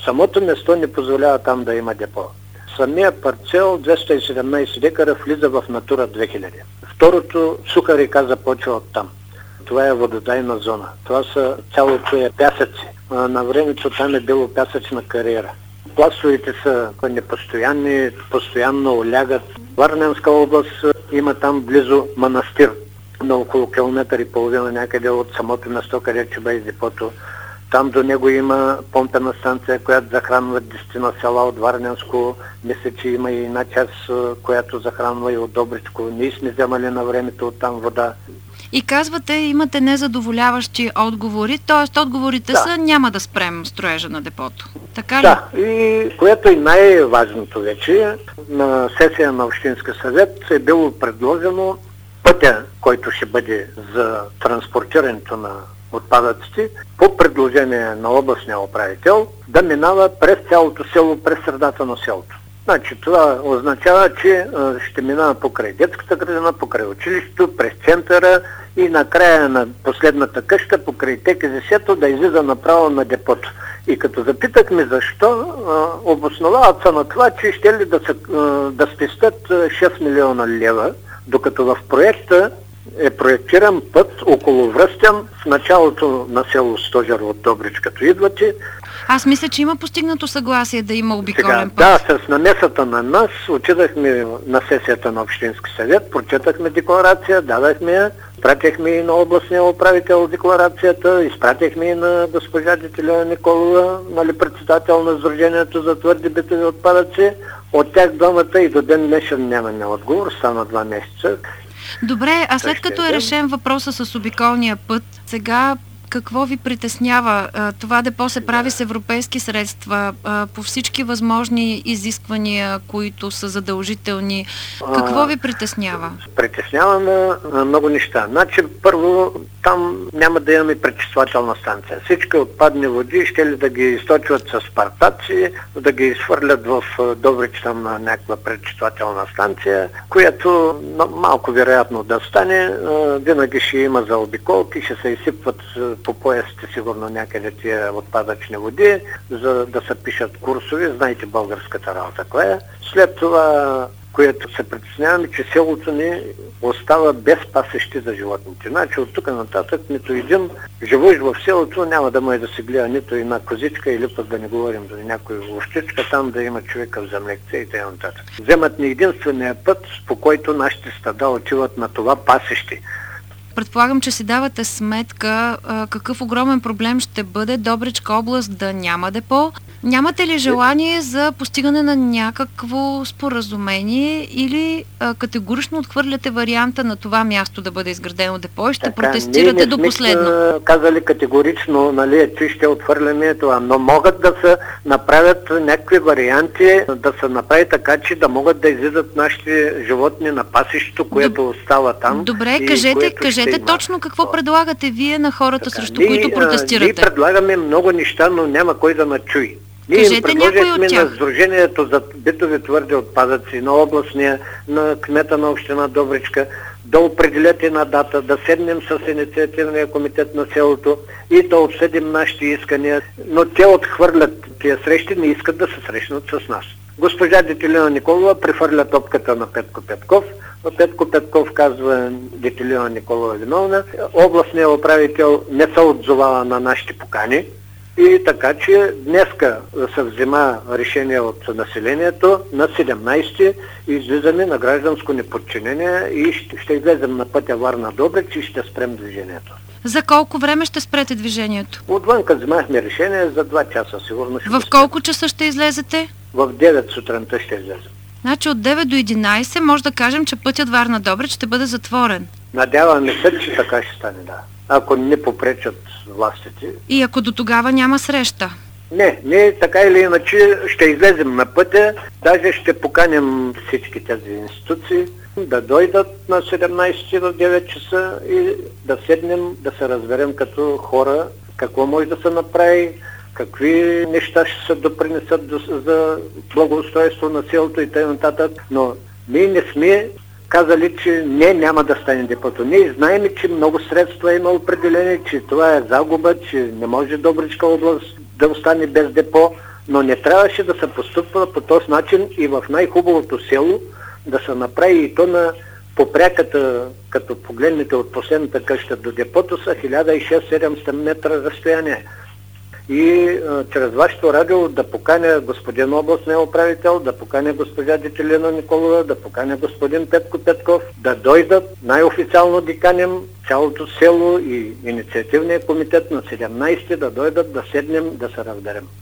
Самото место не позволява там да има депо. Самия парцел, 217 декара, влиза в Натура 2000. Второто, Суха река започва от там. Това е вододайна зона. Това са цялото е пясъци. На времето там е било пясъчна кариера. Пластовете са непостоянни, постоянно олягат. Варненска област има там близо манастир, на около километър и половина някъде от самото место, където ще бъде депото. Там до него има помпена станция, която захранва 10 села от Варненско. Мисля, че има и една част, която захранва и от Добричко. Ние сме вземали на времето от там вода. И казвате, имате незадоволяващи отговори, т.е. отговорите са няма да спрем строежа на депото. Така ли? Да, и което е най-важното вече, на сесия на Общинска съвет е било предложено пътя, който ще бъде за транспортирането на отпадъците, по предложение на областния управител, да минава през цялото село, през средата на селото. Значи това означава, че ще минава покрай детската градина, покрай училището, през центъра и накрая на последната къща, покрай ТКЗС-то, да излиза направо на депото. И като запитахме защо, обосновават се на това, че ще ли да спестят 6 милиона лева, докато в проекта е проектиран път околовръстен в началото на село Стожер от Добрич, като идвате. Аз мисля, че има постигнато съгласие да има обиколен път. Да, с намесата на нас отидахме на сесията на Общински съвет, прочетахме декларация, дадахме я, пратихме и на областния управител декларацията, изпратихме и на госпожа Детелина Николова, председател на Сдружението за твърди битови отпадъци. От тях двамата и до ден днешен нямаме отговор, стана 2 месеца. Добре, а след като е решен въпроса с обиколния път, сега какво ви притеснява? Това депо се прави с европейски средства, по всички възможни изисквания, които са задължителни. Какво ви притеснява? Притесняваме много неща. Значи, първо, там няма да имаме пречиствателна станция. Всички отпадни води ще ли да ги източват с партаци, да ги изхвърлят в Добрич там на някаква пречиствателна станция, която малко вероятно да стане. Винаги ще има заобиколки, ще се изсипват по поясите сигурно някъде тия отпадъчни води, за да се пишат курсове. Знаете българската работа коя е. След това, което се притесняваме, че селото ни остава без пасещи за животните. Значи от тук нататък нито един живущ в селото няма да може да се гледа нито една козичка или пък да не говорим за някоя овчичка, там да има човека в землекце и т.н. Вземат ни единствения път, по който нашите стада отиват на това пасещи. Предполагам, че си давате сметка какъв огромен проблем ще бъде Добричка област да няма депо. Нямате ли желание за постигане на някакво споразумение или категорично отхвърляте варианта на това място да бъде изградено депо и ще протестирате до последно? Ние не сме казали категорично, че ще отхвърляме това, но могат да се направят някакви варианти, да се направи така, че да могат да излизат нашите животни на пасището, което остава там. Добре, кажете точно какво предлагате вие на хората, срещу които протестирате. Ние предлагаме много неща, но няма кой да начуи. Ние им предложихме на Сдружението за битови твърди отпадъци, на областния, на кмета на община Добричка, да определят една дата, да седнем с инициативния комитет на селото и да обсъдим нашите искания, но те отхвърлят тия срещи, не искат да се срещнат с нас. Госпожа Детелина Николова прехвърля топката на Петко Петков. Петко Петков казва Детелина Николова виновна. Областният управител не се отзовава на нашите покани. И така, че днеска се взема решение от населението на 17-ти излизаме на гражданско неподчинение и ще излезем на пътя Варна-Добрич и ще спрем движението. За колко време ще спрете движението? Отвънка вземахме решение за 2 часа, сигурно ще В колко часа ще излезете? В 9 сутринта ще излезем. Значи от 9 до 11 може да кажем, че пътят Варна-Добрич ще бъде затворен. Надяваме се, че така ще стане, да. Ако не попречат властите. И ако до тогава няма среща? Не, така или иначе ще излезем на пътя, даже ще поканим всички тези институции да дойдат на 17 в 9 часа и да седнем, да се разберем като хора, какво може да се направи, какви неща ще се допринесат за благоустройство на селото и т.н. Но ние не сме казали, че няма да стане депото. Ние знаем, че много средства има определени, че това е загуба, че не може Добричка област да остане без депо, но не трябваше да се постъпва по този начин и в най-хубавото село да се направи и то на попряката, като погледнете от последната къща до депото, са 1600-700 метра разстояние. И чрез вашето радио да поканя господин областния управител, да поканя госпожа Детелина Николова, да поканя господин Петко Петков, да дойдат, най-официално да каним цялото село и инициативния комитет на 17 да дойдат, да седнем, да се разберем.